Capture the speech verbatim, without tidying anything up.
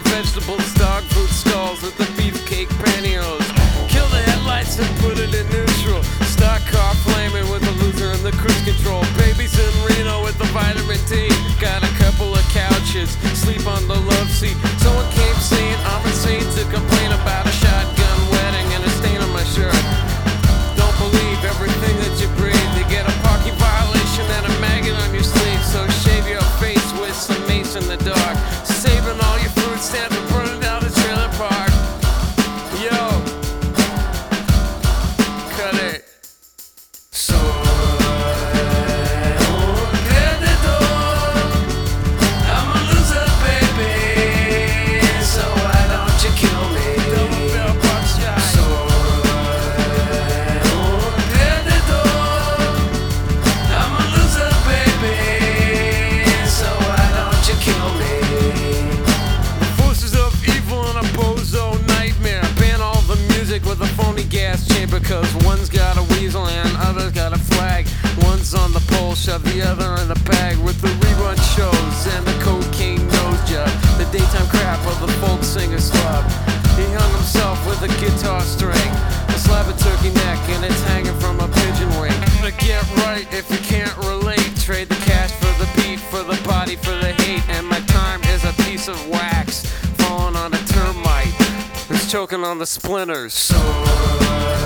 vegetables, dog food stalls with the beefcake pantyhose. Kill the headlights and put it in neutral. Stock car flaming with the loser and the cruise control. Babies in Reno with the vitamin D. Got a couple of couches, sleep on the love seat. Someone came saying I'm insane to complain about a shotgun wedding and a stain on my shirt. Don't believe everything that you breathe. You get a parking violation and a maggot on your sleeve. So shave your face with some mace in the dark. Saving all your food stamps and burning down the trailer park. Yo, cut it. So with a phony gas chamber, cause one's got a weasel and other's got a flag. One's on the pole, shove the other in a bag. With the rerun shows and the cocaine nose job, the daytime crap of the folk singer slob. He hung himself with a guitar string, a slab of turkey neck, and it's hanging from a pigeon wing. But get right if you can't relate. Trade the cash for the beat, for the body, for the hate. And my time is a piece of wax falling on a termite. It's choking on the splinters. So